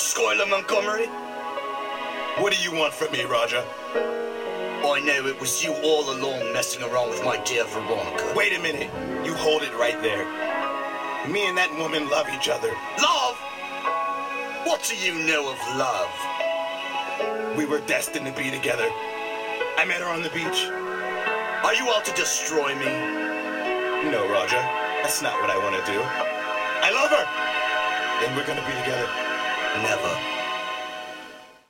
Skylar Montgomery? What do you want from me, Roger? I know it was you all along messing around with my dear Veronica. Wait a minute. You hold it right there. Me and that woman love each other. Love? What do you know of love? We were destined to be together. I met her on the beach. Are you out to destroy me? No, Roger. That's not what I want to do. I love her! And we're gonna be together. Never.